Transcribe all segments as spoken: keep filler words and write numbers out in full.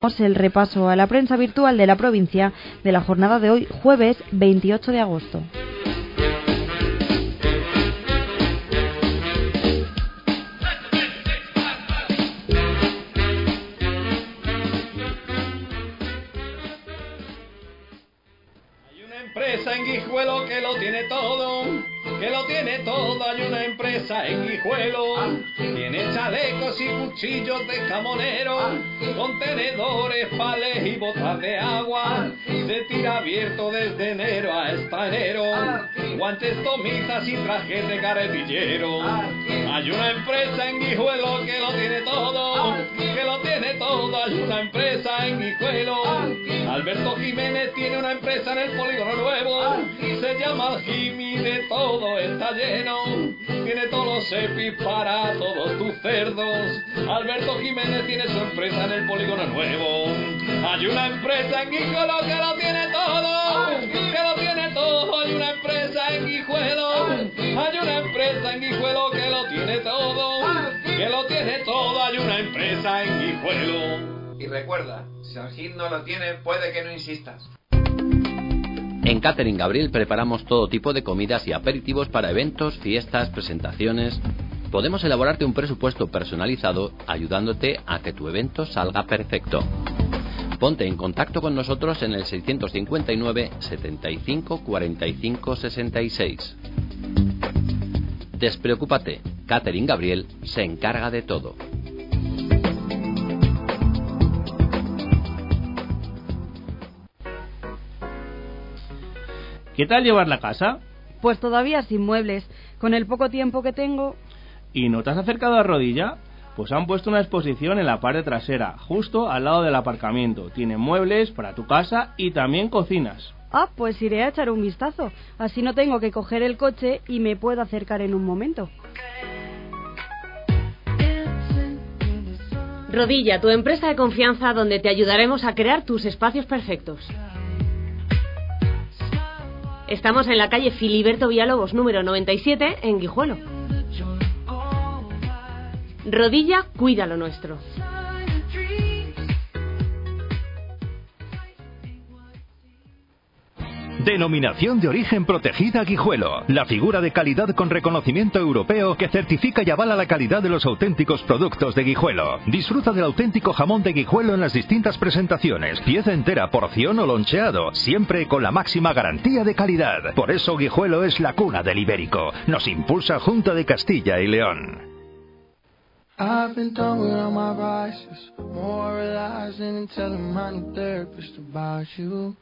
El repaso a la prensa virtual de la provincia de la jornada de hoy, jueves veintiocho de agosto. Empresa en Guijuelo que lo tiene todo, que lo tiene todo. Hay una empresa en Guijuelo, tiene chalecos y cuchillos de camonero, contenedores, pales y botas de agua. Se tira abierto desde enero hasta enero, guantes, tomitas y trajes de carretillero. Hay una empresa en Guijuelo que lo tiene todo, que lo tiene todo. Hay una empresa en Guijuelo. Alberto Jiménez tiene una empresa en el polígono nuevo, se llama Jimmy, de todo está lleno, tiene todos los EPIs para todos tus cerdos. Alberto Jiménez tiene su empresa en el polígono nuevo. Hay una empresa en Guijuelo que lo tiene todo, que lo tiene todo. Hay una empresa en Guijuelo, hay una empresa en Guijuelo que lo tiene todo, que lo tiene todo. Hay una empresa en Guijuelo. Y recuerda, si el Gil no lo tiene, puede que no insistas. En Catering Gabriel preparamos todo tipo de comidas y aperitivos para eventos, fiestas, presentaciones. Podemos elaborarte un presupuesto personalizado ayudándote a que tu evento salga perfecto. Ponte en contacto con nosotros en el seiscientos cincuenta y nueve, setenta y cinco, cuarenta y cinco, sesenta y seis. Despreocúpate, Catering Gabriel se encarga de todo. ¿Qué tal llevar la casa? Pues todavía sin muebles, con el poco tiempo que tengo. ¿Y no te has acercado a Rodilla? Pues han puesto una exposición en la parte trasera, justo al lado del aparcamiento. Tienen muebles para tu casa y también cocinas. Ah, pues iré a echar un vistazo. Así no tengo que coger el coche y me puedo acercar en un momento. Rodilla, tu empresa de confianza donde te ayudaremos a crear tus espacios perfectos. Estamos en la calle Filiberto Villalobos, número noventa y siete, en Guijuelo. Rodilla, cuida lo nuestro. Denominación de origen protegida Guijuelo. La figura de calidad con reconocimiento europeo que certifica y avala la calidad de los auténticos productos de Guijuelo. Disfruta del auténtico jamón de Guijuelo en las distintas presentaciones. Pieza entera, porción o loncheado. Siempre con la máxima garantía de calidad. Por eso Guijuelo es la cuna del ibérico. Nos impulsa Junta de Castilla y León. I've been done with all my vices, moralizing and telling my new therapist about you.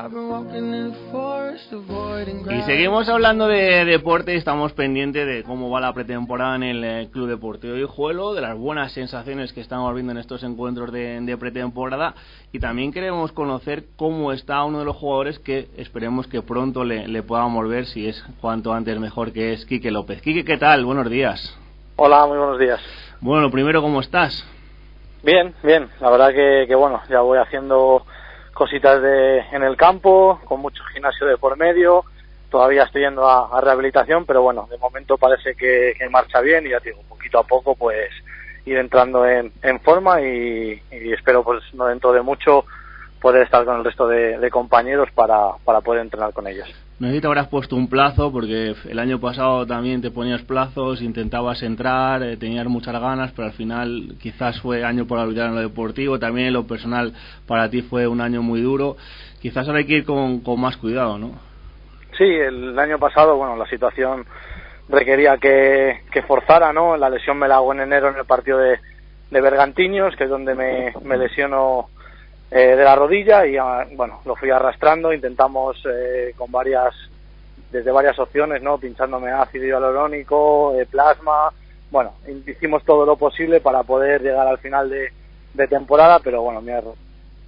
Y seguimos hablando de deporte y estamos pendientes de cómo va la pretemporada en el Club Deportivo Guijuelo, de las buenas sensaciones que estamos viendo en estos encuentros de, de pretemporada, y también queremos conocer cómo está uno de los jugadores que esperemos que pronto le, le podamos ver, si es cuanto antes mejor, que es Quique López. Quique, ¿qué tal? Buenos días. Hola, muy buenos días. Bueno, primero, ¿cómo estás? Bien, bien, la verdad que, que bueno, ya voy haciendo cositas de en el campo, con mucho gimnasio de por medio. Todavía estoy yendo a, a rehabilitación, pero bueno, de momento parece que, que marcha bien, y ya digo, poquito a poco pues ir entrando en, en forma y, y espero pues no dentro de mucho poder estar con el resto de, de compañeros para, para poder entrenar con ellos. No sé si te habrás puesto un plazo, porque el año pasado también te ponías plazos, intentabas entrar, eh, tenías muchas ganas, pero al final quizás fue año por olvidar en lo deportivo, también en lo personal para ti fue un año muy duro. Quizás ahora hay que ir con, con más cuidado, ¿no? Sí, el año pasado, bueno, la situación requería que, que forzara, ¿no? La lesión me la hago en enero en el partido de, de Bergantiños, que es donde me, me lesiono Eh, de la rodilla, y bueno, lo fui arrastrando. Intentamos eh, con varias desde varias opciones, no pinchándome ácido hialurónico, eh, plasma, bueno, hicimos todo lo posible para poder llegar al final de, de temporada, pero bueno, mi error.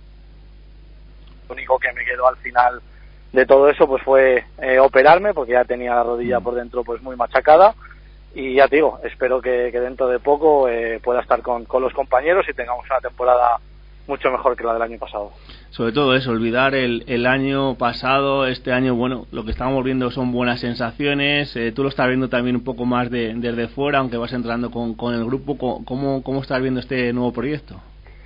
Lo único que me quedó al final de todo eso pues fue eh, operarme, porque ya tenía la rodilla por dentro pues muy machacada, y ya te digo, espero que, que dentro de poco eh, pueda estar con, con los compañeros y tengamos una temporada mucho mejor que la del año pasado. Sobre todo eso, olvidar el, el año pasado. Este año, bueno, lo que estamos viendo son buenas sensaciones. Eh, tú lo estás viendo también un poco más de, desde fuera, aunque vas entrando con, con el grupo. ¿Cómo, ¿Cómo estás viendo este nuevo proyecto?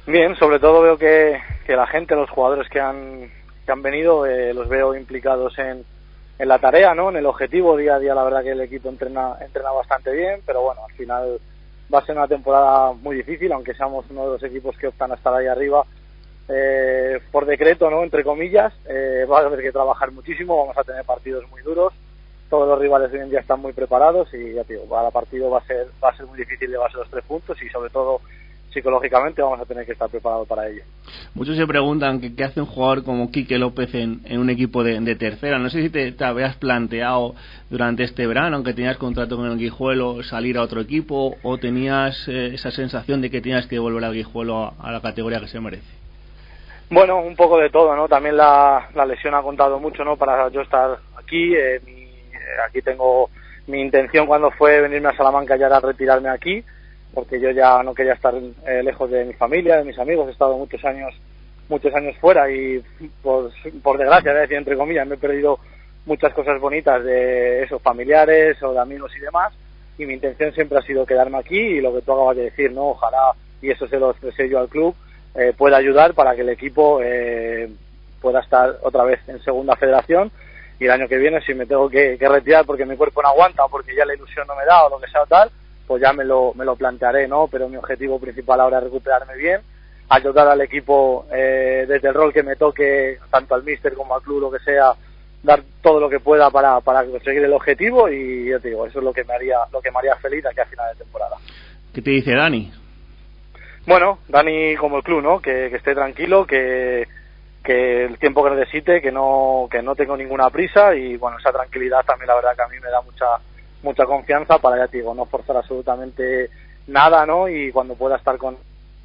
Bien, sobre todo veo que, que la gente, los jugadores que han que han venido, eh, los veo implicados en, en la tarea, ¿no? En el objetivo. Día a día la verdad que el equipo entrena entrena bastante bien, pero bueno, al final va a ser una temporada muy difícil, aunque seamos uno de los equipos que optan a estar ahí arriba eh, por decreto, ¿no? Entre comillas, eh, va a haber que trabajar muchísimo, vamos a tener partidos muy duros, todos los rivales hoy en día están muy preparados y ya te digo, cada partido va a ser va a ser muy difícil llevarse los tres puntos y sobre todo psicológicamente vamos a tener que estar preparados para ello. Muchos se preguntan que qué hace un jugador como Quique López en, en un equipo de, de tercera. No sé si te, te habías planteado durante este verano, aunque tenías contrato con el Guijuelo, salir a otro equipo, o tenías eh, esa sensación de que tenías que volver al Guijuelo a, a la categoría que se merece. Bueno, un poco de todo, ¿no? También la, la lesión ha contado mucho, ¿no? Para yo estar aquí. Eh, mi, eh, aquí tengo mi intención cuando fue venirme a Salamanca ya era retirarme aquí, porque yo ya no quería estar eh, lejos de mi familia, de mis amigos. He estado muchos años muchos años fuera y por, por desgracia, voy a decir entre comillas, me he perdido muchas cosas bonitas de esos familiares o de amigos y demás, y mi intención siempre ha sido quedarme aquí y lo que tú acabas de decir, ¿no? Ojalá, y eso se lo expresé yo al club, eh, pueda ayudar para que el equipo eh, pueda estar otra vez en segunda federación, y el año que viene si me tengo que, que retirar porque mi cuerpo no aguanta o porque ya la ilusión no me da o lo que sea o tal, pues ya me lo, me lo plantearé, ¿no? Pero mi objetivo principal ahora es recuperarme bien, ayudar al equipo eh, desde el rol que me toque, tanto al míster como al club, lo que sea, dar todo lo que pueda para, para conseguir el objetivo, y yo te digo, eso es lo que me haría lo que me haría feliz aquí a final de temporada. ¿Qué te dice Dani? Bueno, Dani como el club, ¿no? Que, que esté tranquilo, que, que el tiempo que necesite, que no que no tengo ninguna prisa, y bueno, esa tranquilidad también la verdad que a mí me da mucha mucha confianza para, ya te digo, no forzar absolutamente nada, ¿no? Y cuando pueda estar con...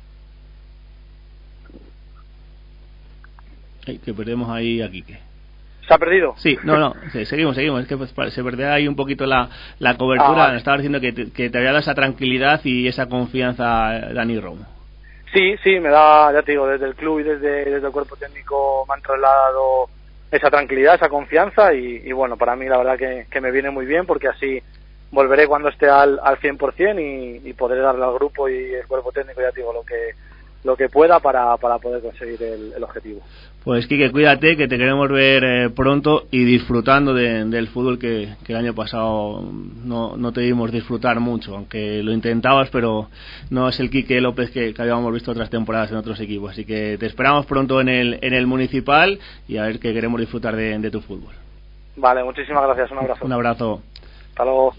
Ay, que perdemos ahí a Quique. ¿Se ha perdido? Sí, no, no, sí, seguimos, seguimos. Es que pues, se perdió ahí un poquito la, la cobertura. Ah, vale. Estaba diciendo que te, que te había dado esa tranquilidad y esa confianza Dani Romo. Sí, sí, me da, ya te digo, desde el club y desde, desde el cuerpo técnico me han trasladado esa tranquilidad, esa confianza, y, y bueno, para mí la verdad que, que me viene muy bien, porque así volveré cuando esté al, al cien por ciento y, y podré darle al grupo y el cuerpo técnico, ya te digo, lo que lo que pueda para, para poder conseguir el, el objetivo. Pues Quique, cuídate, que te queremos ver eh, pronto y disfrutando de, del fútbol que, que el año pasado no, no te vimos disfrutar mucho, aunque lo intentabas, pero no es el Quique López que, que habíamos visto otras temporadas en otros equipos. Así que te esperamos pronto en el, en el Municipal, y a ver, que queremos disfrutar de, de tu fútbol. Vale, muchísimas gracias, un abrazo. Un abrazo. Hasta luego.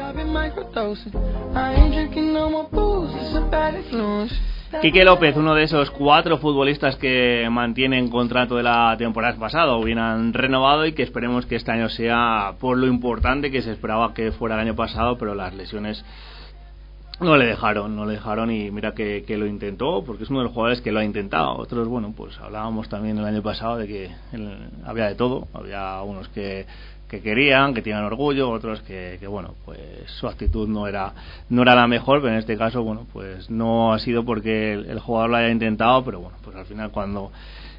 Quique López, uno de esos cuatro futbolistas que mantienen contrato de la temporada pasada o bien han renovado, y que esperemos que este año sea por lo importante que se esperaba que fuera el año pasado, pero las lesiones no le dejaron, no le dejaron y mira que, que lo intentó, porque es uno de los jugadores que lo ha intentado. Otros, bueno, pues hablábamos también el año pasado de que el, había de todo, había unos que que querían, que tenían orgullo, otros que, que bueno, pues su actitud no era no era la mejor, pero en este caso, bueno, pues no ha sido porque el, el jugador lo haya intentado, pero bueno, pues al final cuando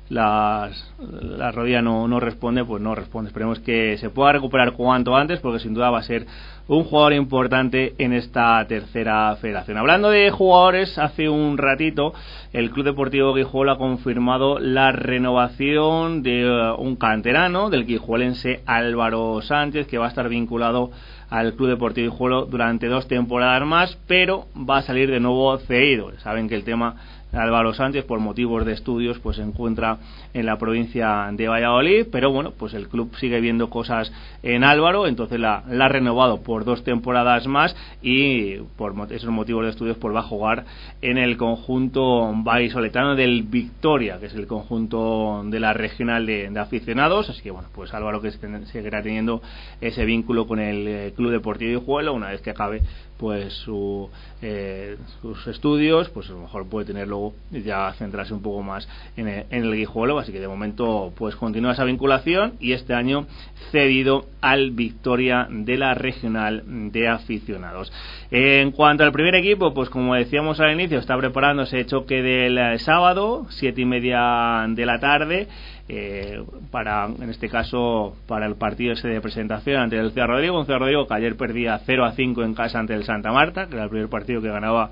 las la rodilla no, no responde, pues no responde. Esperemos que se pueda recuperar cuanto antes, porque sin duda va a ser un jugador importante en esta tercera federación. Hablando de jugadores, hace un ratito el Club Deportivo Guijuelo ha confirmado la renovación de uh, un canterano, del guijuelense Álvaro Sánchez, que va a estar vinculado al Club Deportivo Guijuelo durante dos temporadas más, pero va a salir de nuevo cedido. Saben que el tema Álvaro Sánchez, por motivos de estudios, pues se encuentra en la provincia de Valladolid, pero bueno, pues el club sigue viendo cosas en Álvaro, entonces la, la ha renovado por dos temporadas más, y por esos motivos de estudios pues va a jugar en el conjunto vallisoletano del Victoria, que es el conjunto de la regional de, de aficionados. Así que bueno, pues Álvaro, que seguirá teniendo ese vínculo con el eh, Club Deportivo Guijuelo una vez que acabe pues su, eh, sus estudios, pues a lo mejor puede tener luego ya centrarse un poco más en el, en el Guijuelo. Así que de momento pues continúa esa vinculación, y este año cedido al Victoria de la regional de aficionados. En cuanto al primer equipo, pues como decíamos al inicio, está preparándose el choque del sábado, siete y media de la tarde, eh, para, en este caso, para el partido ese de presentación ante el Ciudad Rodrigo, un Ciudad Rodrigo que ayer perdía cero a cinco en casa ante el Santa Marta, que era el primer partido que ganaba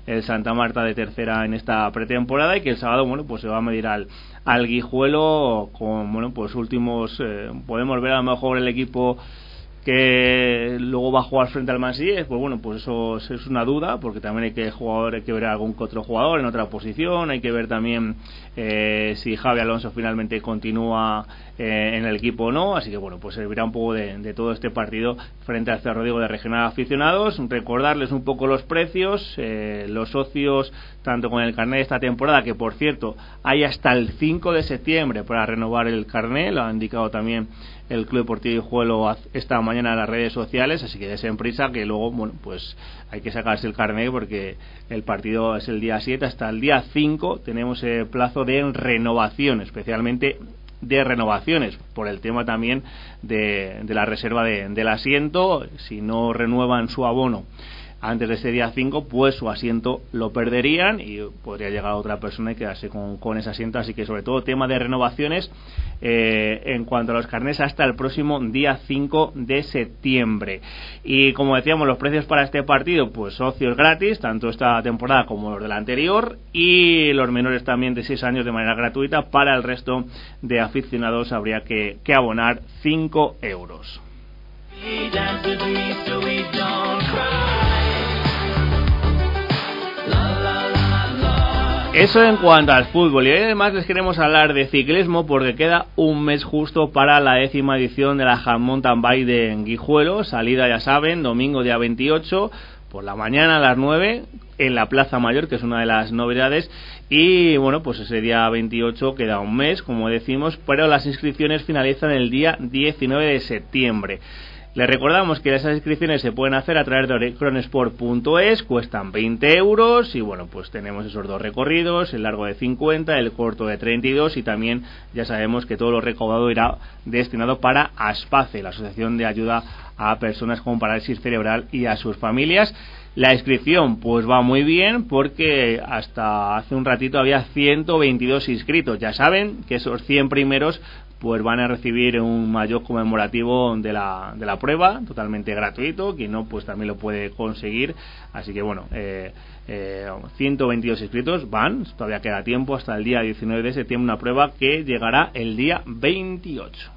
el Santa Marta de tercera en esta pretemporada, y que el sábado, bueno, pues se va a medir al, al Guijuelo con, bueno, pues últimos, eh, podemos ver a lo mejor el equipo que luego va a jugar frente al Mansilla, pues bueno, pues eso es una duda, porque también hay que jugador, hay que ver a algún que otro jugador en otra posición, hay que ver también eh, si Javi Alonso finalmente continúa eh, en el equipo o no, así que bueno, pues servirá un poco de, de todo este partido frente al Cerro Diego de Regional Aficionados. Recordarles un poco los precios, eh, los socios, tanto con el carnet de esta temporada, que por cierto hay hasta el cinco de septiembre para renovar el carnet, lo ha indicado también el Club Deportivo Guijuelo esta mañana en las redes sociales, así que desen prisa, que luego, bueno, pues hay que sacarse el carnet, porque el partido es el día siete, hasta el día cinco tenemos el plazo de renovación, especialmente de renovaciones, por el tema también de, de la reserva de, del asiento. Si no renuevan su abono antes de ese día cinco, pues su asiento lo perderían y podría llegar otra persona y quedarse con, con ese asiento. Así que sobre todo tema de renovaciones eh, en cuanto a los carnés hasta el próximo día cinco de septiembre. Y como decíamos, los precios para este partido, pues socios gratis, tanto esta temporada como los de la anterior, y los menores también de seis años de manera gratuita. Para el resto de aficionados habría que, que abonar cinco euros. Eso en cuanto al fútbol. Y además les queremos hablar de ciclismo, porque queda un mes justo para la décima edición de la Half Mountain Bike de Guijuelo. Salida, ya saben, domingo día veintiocho por la mañana a las nueve en la Plaza Mayor, que es una de las novedades. Y bueno, pues ese día veintiocho queda un mes, como decimos, pero las inscripciones finalizan el día diecinueve de septiembre. Les recordamos que esas inscripciones se pueden hacer a través de cronesport punto es, cuestan veinte euros, y bueno, pues tenemos esos dos recorridos, el largo de cincuenta, el corto de treinta y dos, y también ya sabemos que todo lo recaudado irá destinado para ASPACE, la Asociación de Ayuda a Personas con Parálisis Cerebral, y a sus familias. La inscripción pues va muy bien, porque hasta hace un ratito había ciento veintidós inscritos. Ya saben que esos cien primeros pues van a recibir un maillot conmemorativo de la, de la prueba, totalmente gratuito. Quien no, pues también lo puede conseguir. Así que bueno, eh, eh, ciento veintidós inscritos van, todavía queda tiempo hasta el día diecinueve de septiembre, una prueba que llegará el día veintiocho.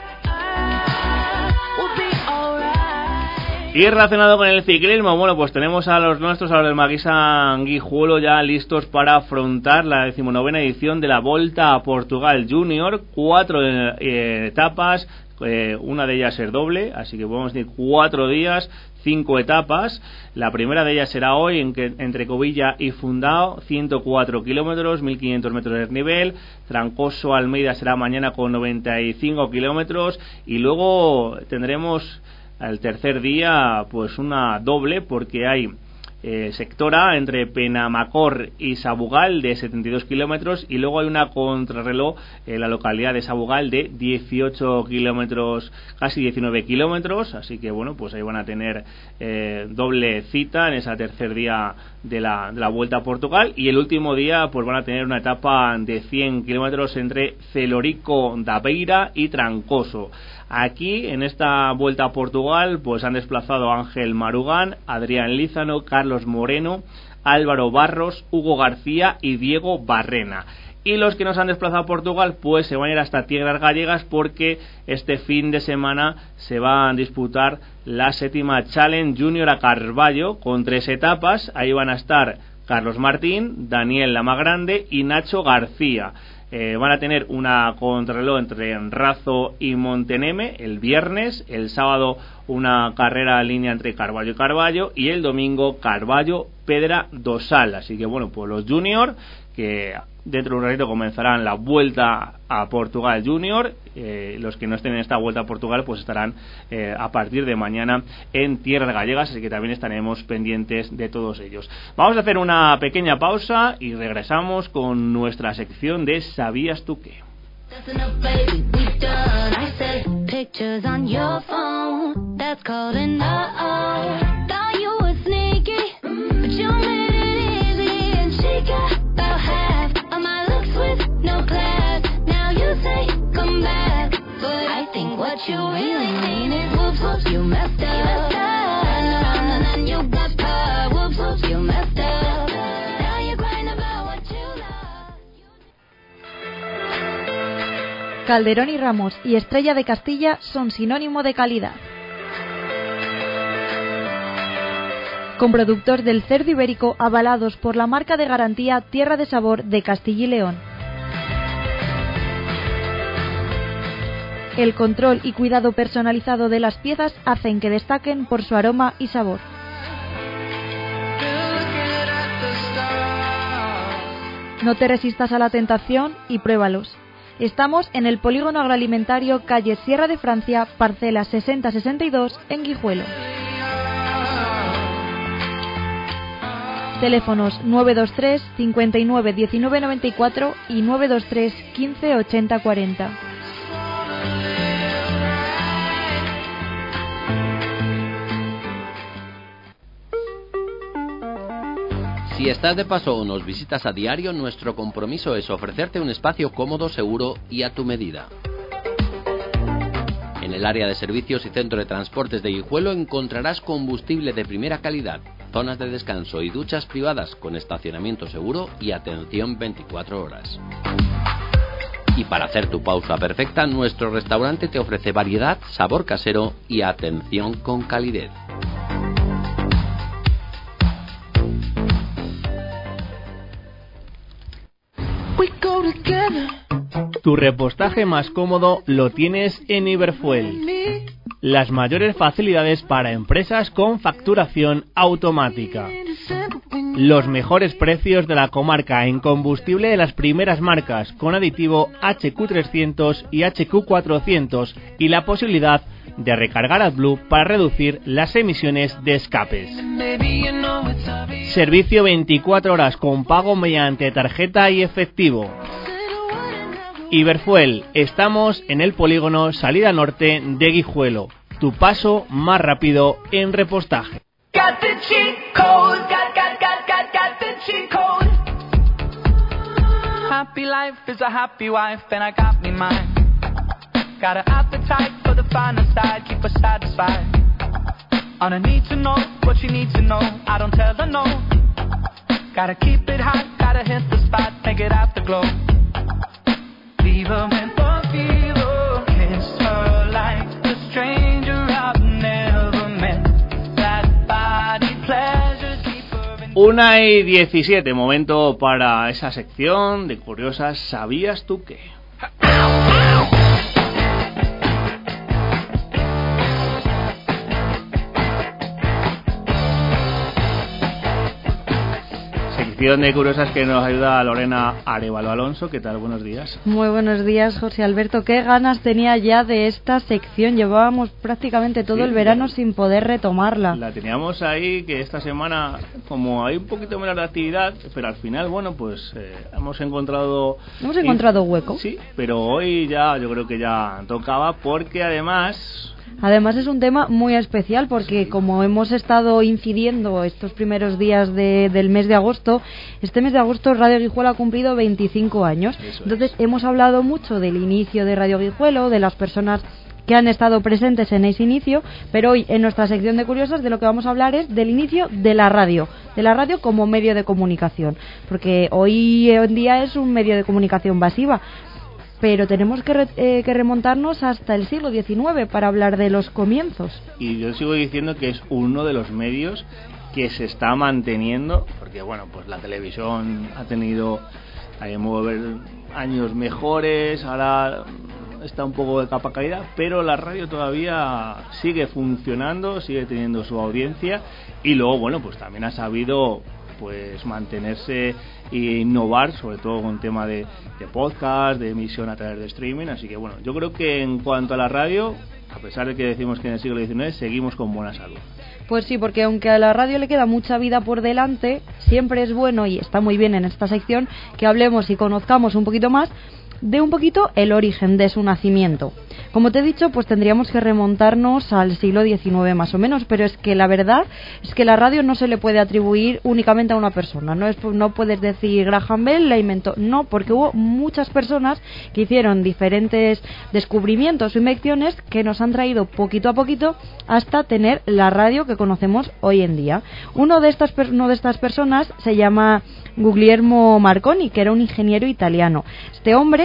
Y relacionado con el ciclismo, bueno, pues tenemos a los nuestros, a los del Maguisa Guijuelo, ya listos para afrontar la decimonovena edición de la Volta a Portugal Junior. Cuatro eh, etapas, eh, una de ellas es doble, así que podemos decir cuatro días, cinco etapas. La primera de ellas será hoy en que, entre Covilla y Fundao, ciento cuatro kilómetros, mil quinientos metros de desnivel. Trancoso Almeida será mañana con noventa y cinco kilómetros, y luego tendremos al tercer día pues una doble, porque hay eh, sectora entre Penamacor y Sabugal de setenta y dos kilómetros, y luego hay una contrarreloj en la localidad de Sabugal de dieciocho kilómetros, casi diecinueve kilómetros. Así que bueno, pues ahí van a tener eh, doble cita en ese tercer día de la, de la Vuelta a Portugal, y el último día pues van a tener una etapa de cien kilómetros entre Celorico da Beira y Trancoso. Aquí, en esta Vuelta a Portugal, pues han desplazado a Ángel Marugán, Adrián Lízano, Carlos Moreno, Álvaro Barros, Hugo García y Diego Barrena. Y los que nos han desplazado a Portugal, pues se van a ir hasta Tierras Gallegas, porque este fin de semana se va a disputar la séptima Challenge Junior a Carballo, con tres etapas. Ahí van a estar Carlos Martín, Daniel Lamagrande y Nacho García. Eh, van a tener una contrarreloj entre Razo y Monteneme el viernes, el sábado una carrera en línea entre Carballo y Carballo, y el domingo Carballo Pedra do Sal. Así que bueno, pues los junior, que dentro de un ratito comenzarán la Vuelta a Portugal Junior, eh, los que no estén en esta Vuelta a Portugal pues estarán eh, a partir de mañana en Tierras Gallegas, así que también estaremos pendientes de todos ellos. Vamos a hacer una pequeña pausa y regresamos con nuestra sección de ¿Sabías tú qué? No class, now you say come back, but I think what you really mean is whoops whoops, you messed up. You messed up. And you got caught, whoops whoops, you messed up. Calderón y Ramos y Estrella de Castilla son sinónimo de calidad. Con productos del cerdo ibérico avalados por la marca de garantía Tierra de Sabor de Castilla y León. El control y cuidado personalizado de las piezas hacen que destaquen por su aroma y sabor. No te resistas a la tentación y pruébalos. Estamos en el Polígono Agroalimentario, calle Sierra de Francia, parcela sesenta sesenta y dos, en Guijuelo. Teléfonos nueve dos tres, cincuenta y nueve, diecinueve noventa y cuatro y nueve dos tres, quince, ochenta, cuarenta. Si estás de paso o nos visitas a diario, nuestro compromiso es ofrecerte un espacio cómodo, seguro y a tu medida. En el área de servicios y centro de transportes de Guijuelo encontrarás combustible de primera calidad, zonas de descanso y duchas privadas con estacionamiento seguro y atención veinticuatro horas. Y para hacer tu pausa perfecta, nuestro restaurante te ofrece variedad, sabor casero y atención con calidez. Tu repostaje más cómodo lo tienes en Iberfuel. Las mayores facilidades para empresas con facturación automática. Los mejores precios de la comarca en combustible de las primeras marcas con aditivo H Q trescientos y H Q cuatrocientos y la posibilidad de recargar AdBlue para reducir las emisiones de escapes. Servicio veinticuatro horas con pago mediante tarjeta y efectivo. Iberfuel, estamos en el polígono Salida Norte de Guijuelo. Tu paso más rápido en repostaje. Happy life is a happy wife and I got me mine. Got an appetite for the finer side, keep her satisfied. On a need to know what she needs to know, I don't tell her no. Gotta keep it hot, gotta hit the spot, make it afterglow. Fever and fever, kiss her like a stranger I've never met. That body pleasures keep her in... Una y diecisiete, momento para esa sección de curiosas ¿sabías tú qué? De curiosas que nos ayuda Lorena Arévalo Alonso. ¿Qué tal? Buenos días. Muy buenos días, José Alberto. Qué ganas tenía ya de esta sección. Llevábamos prácticamente todo sí, el verano ya, sin poder retomarla. La teníamos ahí, que esta semana como hay un poquito menos de actividad, pero al final, bueno, pues eh, hemos encontrado... Hemos encontrado hueco. Sí, pero hoy ya, yo creo que ya tocaba, porque además... Además es un tema muy especial porque sí, como hemos estado incidiendo estos primeros días de, del mes de agosto, este mes de agosto Radio Guijuelo ha cumplido veinticinco años. Eso Entonces es. Hemos hablado mucho del inicio de Radio Guijuelo, de las personas que han estado presentes en ese inicio, pero hoy en nuestra sección de curiosas de lo que vamos a hablar es del inicio de la radio, de la radio como medio de comunicación, porque hoy en día es un medio de comunicación masiva. Pero tenemos que, re, eh, que remontarnos hasta el siglo diecinueve para hablar de los comienzos. Y yo sigo diciendo que es uno de los medios que se está manteniendo, porque bueno, pues la televisión ha tenido hay años mejores, ahora está un poco de capa caída, pero la radio todavía sigue funcionando, sigue teniendo su audiencia y luego, bueno, pues también ha sabido pues mantenerse e innovar, sobre todo con tema de, de podcast, de emisión a través de streaming. Así que bueno, yo creo que en cuanto a la radio, a pesar de que decimos que en el siglo diecinueve seguimos con buena salud. Pues sí, porque aunque a la radio le queda mucha vida por delante, siempre es bueno, y está muy bien en esta sección, que hablemos y conozcamos un poquito más de un poquito el origen de su nacimiento. Como te he dicho, pues tendríamos que remontarnos al siglo diecinueve más o menos, pero es que la verdad es que la radio no se le puede atribuir únicamente a una persona. No es, no puedes decir Graham Bell la inventó, no, porque hubo muchas personas que hicieron diferentes descubrimientos o invenciones que nos han traído poquito a poquito hasta tener la radio que conocemos hoy en día. Uno de estas, uno de estas personas se llama Guglielmo Marconi, que era un ingeniero italiano. Este hombre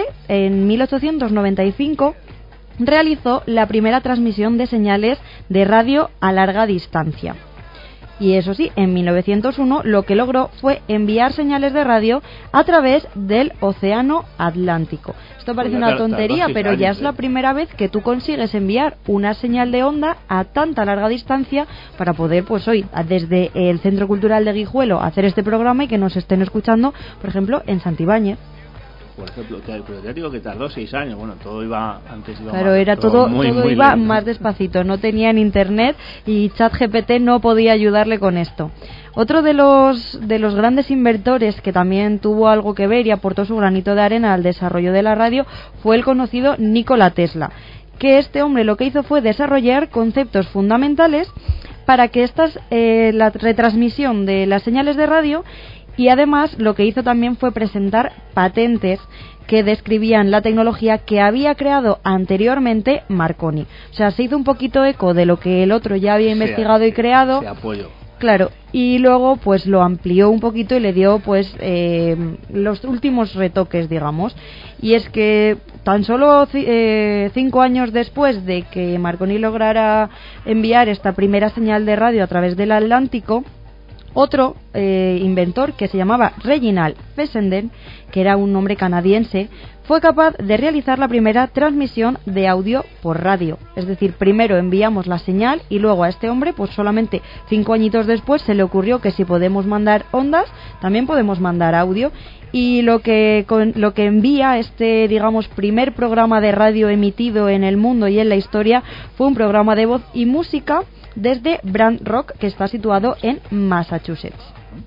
en mil ochocientos noventa y cinco, realizó la primera transmisión de señales de radio a larga distancia. Y eso sí, en mil novecientos uno lo que logró fue enviar señales de radio a través del Océano Atlántico. Esto parece una tontería, pero ya es la primera vez que tú consigues enviar una señal de onda a tanta larga distancia para poder, pues hoy, desde el Centro Cultural de Guijuelo, hacer este programa y que nos estén escuchando, por ejemplo, en Santibáñez. Por ejemplo, pero ya digo que tardó seis años. Bueno, todo iba antes iba claro, más, era todo, todo, muy, todo muy iba lento. más despacito. No tenían internet y ChatGPT no podía ayudarle con esto. Otro de los de los grandes inventores que también tuvo algo que ver y aportó su granito de arena al desarrollo de la radio fue el conocido Nikola Tesla, que este hombre lo que hizo fue desarrollar conceptos fundamentales para que estas eh, la retransmisión de las señales de radio. Y además lo que hizo también fue presentar patentes que describían la tecnología que había creado anteriormente Marconi. O sea, se hizo un poquito eco de lo que el otro ya había investigado y creado. Se apoyó. Claro, y luego pues lo amplió un poquito y le dio pues eh, los últimos retoques, digamos. Y es que tan solo eh, cinco años después de que Marconi lograra enviar esta primera señal de radio a través del Atlántico, otro eh, inventor que se llamaba Reginald Fessenden, que era un hombre canadiense, fue capaz de realizar la primera transmisión de audio por radio. Es decir, primero enviamos la señal y luego a este hombre, pues solamente cinco añitos después se le ocurrió que si podemos mandar ondas, también podemos mandar audio. Y lo que con, lo que envía este, digamos, primer programa de radio emitido en el mundo y en la historia fue un programa de voz y música desde Brant Rock, que está situado en Massachusetts.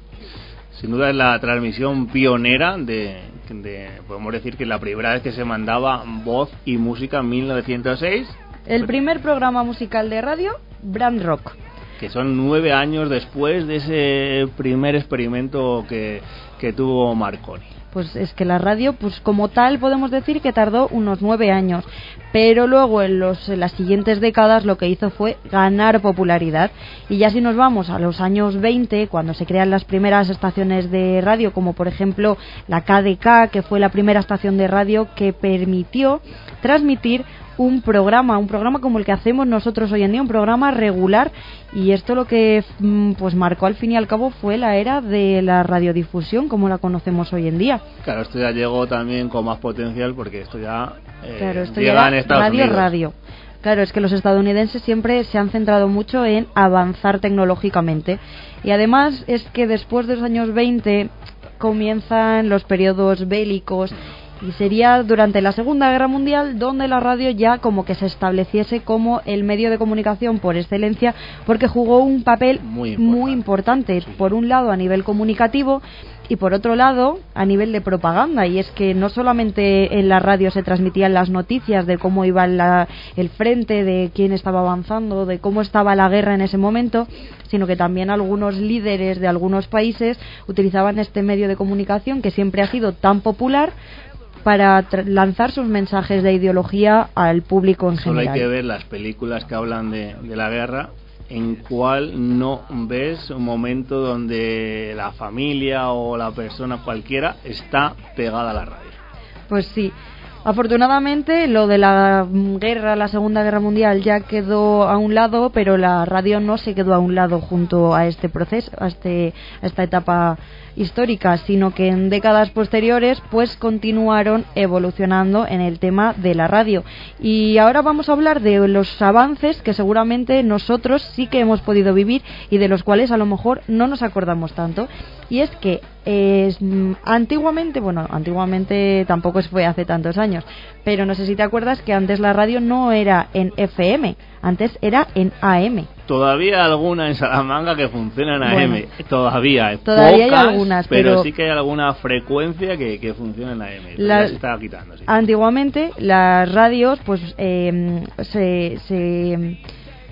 Sin duda es la transmisión pionera de, de, podemos decir que la primera vez que se mandaba voz y música en mil novecientos seis. El primer programa musical de radio, Brant Rock. Que son nueve años después de ese primer experimento que, que tuvo Marconi. Pues es que la radio, pues como tal, podemos decir que tardó unos nueve años, pero luego en, los, en las siguientes décadas lo que hizo fue ganar popularidad. Y ya si nos vamos a los años veinte, cuando se crean las primeras estaciones de radio, como por ejemplo la K D K, que fue la primera estación de radio que permitió transmitir un programa, un programa como el que hacemos nosotros hoy en día, un programa regular, y esto lo que pues marcó al fin y al cabo fue la era de la radiodifusión como la conocemos hoy en día. Claro, esto ya llegó también con más potencial porque esto ya eh, claro, esto llega ya en Estados radio, Unidos. Radio. Claro, es que los estadounidenses siempre se han centrado mucho en avanzar tecnológicamente, y además es que después de los años veinte comienzan los periodos bélicos. Y sería durante la Segunda Guerra Mundial donde la radio ya como que se estableciese como el medio de comunicación por excelencia, porque jugó un papel muy importante, muy importante sí. Por un lado a nivel comunicativo y por otro lado a nivel de propaganda. Y es que no solamente en la radio se transmitían las noticias de cómo iba la, el frente, de quién estaba avanzando, de cómo estaba la guerra en ese momento, sino que también algunos líderes de algunos países utilizaban este medio de comunicación que siempre ha sido tan popular para tra- lanzar sus mensajes de ideología al público en Solo general. Hay que ver las películas que hablan de, de la guerra, en cual no ves un momento donde la familia o la persona cualquiera está pegada a la radio. Pues sí. Afortunadamente lo de la guerra, la Segunda Guerra Mundial ya quedó a un lado, pero la radio no se quedó a un lado junto a este proceso, a, este, a esta etapa histórica, sino que en décadas posteriores pues continuaron evolucionando en el tema de la radio. Y ahora vamos a hablar de los avances que seguramente nosotros sí que hemos podido vivir y de los cuales a lo mejor no nos acordamos tanto. Y es que eh, antiguamente, bueno, antiguamente tampoco fue hace tantos años, pero no sé si te acuerdas que antes la radio no era en F M, antes era en A M. Todavía alguna en Salamanca que funciona en A M, bueno, todavía, todavía pocas, hay algunas, pero, pero sí que hay alguna frecuencia que, que funciona en A M. La, ya se está quitando. Sí. Antiguamente las radios, pues eh, se, se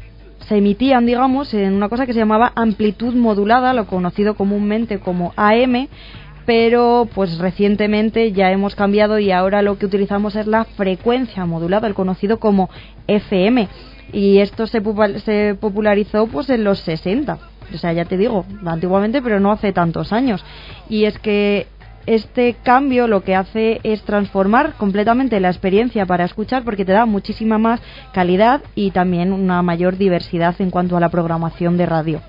se emitían, digamos, en una cosa que se llamaba amplitud modulada, lo conocido comúnmente como A M. Pero pues recientemente ya hemos cambiado y ahora lo que utilizamos es la frecuencia modulada, el conocido como F M. Y esto se, se popularizó pues en los sesenta, o sea, ya te digo, antiguamente, pero no hace tantos años. Y es que este cambio lo que hace es transformar completamente la experiencia para escuchar, porque te da muchísima más calidad y también una mayor diversidad en cuanto a la programación de radio.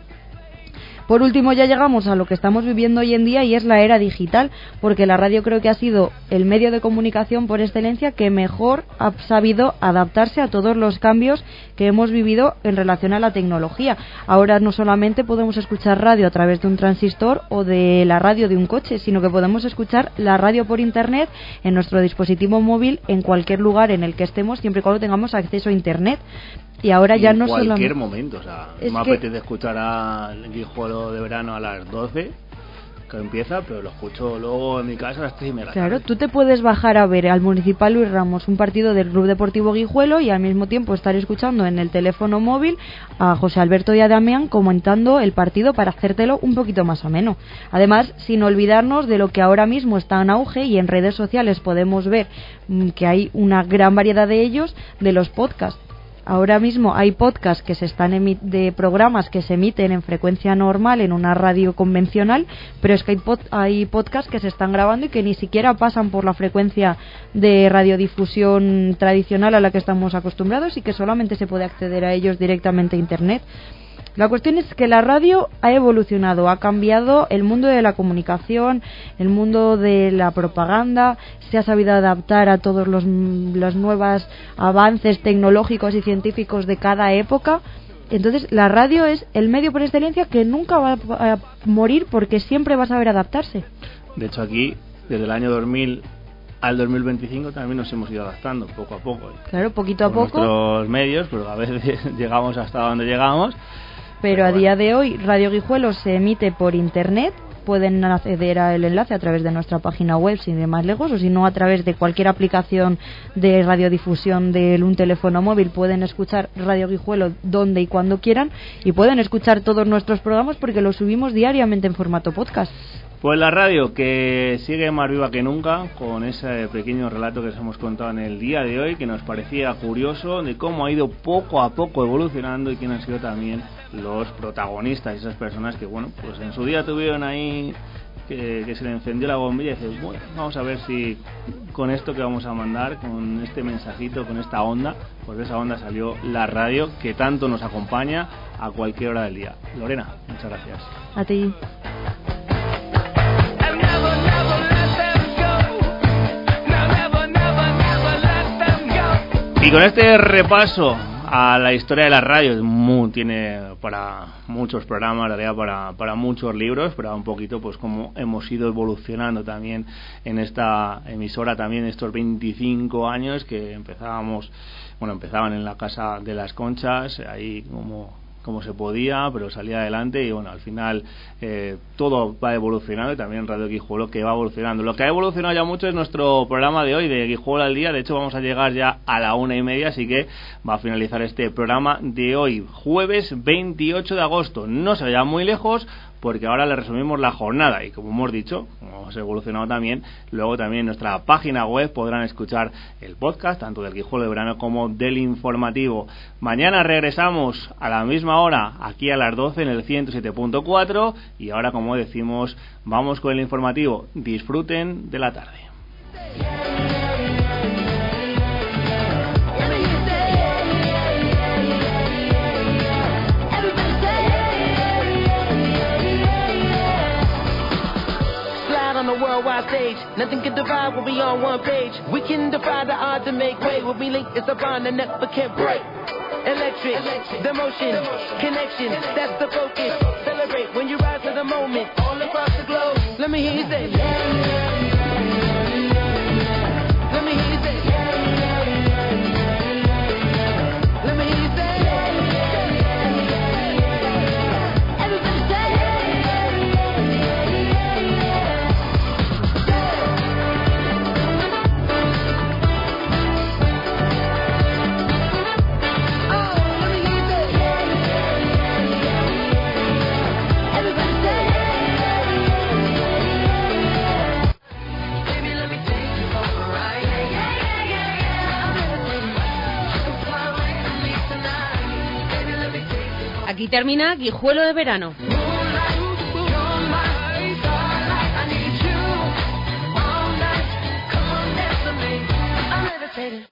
Por último, ya llegamos a lo que estamos viviendo hoy en día, y es la era digital, porque la radio creo que ha sido el medio de comunicación por excelencia que mejor ha sabido adaptarse a todos los cambios que hemos vivido en relación a la tecnología. Ahora no solamente podemos escuchar radio a través de un transistor o de la radio de un coche, sino que podemos escuchar la radio por internet en nuestro dispositivo móvil en cualquier lugar en el que estemos, siempre y cuando tengamos acceso a internet. Y ahora ya no solamente... En cualquier solamente... momento, o sea, es me que... apetece escuchar al Guijuelo de verano a las doce, que empieza, pero lo escucho luego en mi casa a las tres y media. Claro, tú te puedes bajar a ver al Municipal Luis Ramos un partido del Club Deportivo Guijuelo y al mismo tiempo estar escuchando en el teléfono móvil a José Alberto y a Damián comentando el partido para hacértelo un poquito más ameno. Además, sin olvidarnos de lo que ahora mismo está en auge, y en redes sociales podemos ver mmm, que hay una gran variedad de ellos, de los podcasts. Ahora mismo hay podcasts que se están emi- de programas que se emiten en frecuencia normal en una radio convencional, pero es que hay, pod- hay podcasts que se están grabando y que ni siquiera pasan por la frecuencia de radiodifusión tradicional a la que estamos acostumbrados, y que solamente se puede acceder a ellos directamente a internet. La cuestión es que la radio ha evolucionado, ha cambiado el mundo de la comunicación, el mundo de la propaganda, se ha sabido adaptar a todos los, los nuevos avances tecnológicos y científicos de cada época. Entonces la radio es el medio por excelencia que nunca va a morir, porque siempre va a saber adaptarse. De hecho, aquí, desde el año dos mil al dos mil veinticinco, también nos hemos ido adaptando poco a poco. Claro, poquito a poco. Nuestros medios, pero a veces llegamos hasta donde llegamos. Pero a día de hoy Radio Guijuelo se emite por internet, pueden acceder al enlace a través de nuestra página web sin ir más lejos, o si no a través de cualquier aplicación de radiodifusión de un teléfono móvil. Pueden escuchar Radio Guijuelo donde y cuando quieran, y pueden escuchar todos nuestros programas porque los subimos diariamente en formato podcast. Pues la radio, que sigue más viva que nunca, con ese pequeño relato que os hemos contado en el día de hoy, que nos parecía curioso de cómo ha ido poco a poco evolucionando y quién han sido también los protagonistas, esas personas que, bueno, pues en su día tuvieron ahí que, que se le encendió la bombilla y dices, bueno, vamos a ver si con esto que vamos a mandar, con este mensajito, con esta onda, pues de esa onda salió la radio, que tanto nos acompaña a cualquier hora del día. Lorena, muchas gracias. A ti. Y con este repaso a la historia de la radio, muy, tiene para muchos programas, daría para, para muchos libros, pero un poquito pues como hemos ido evolucionando también en esta emisora, también estos veinticinco años que empezábamos, bueno, empezaban en la Casa de las Conchas, ahí como... como se podía, pero salía adelante, y bueno, al final eh, todo va evolucionando, y también Radio Guijuelo que va evolucionando. Lo que ha evolucionado ya mucho es nuestro programa de hoy de Guijuelo al Día. De hecho, vamos a llegar ya a la una y media, así que va a finalizar este programa de hoy, jueves veintiocho de agosto. No se vaya muy lejos, porque ahora le resumimos la jornada, y como hemos dicho, como hemos evolucionado también, luego también en nuestra página web podrán escuchar el podcast, tanto del Guijuelo de verano como del informativo. Mañana regresamos a la misma hora, aquí a las doce en el ciento siete punto cuatro, y ahora, como decimos, vamos con el informativo. Disfruten de la tarde. On the worldwide stage, nothing can divide when we on one page. We can defy the odds and make way. When we link, it's a bond that never can break. Electric, the motion, connection, that's the focus. Celebrate when you rise to the moment. All across the globe, let me hear you say. Let me hear you say. Let me hear you say. Everybody say. Aquí termina Guijuelo de verano. baby.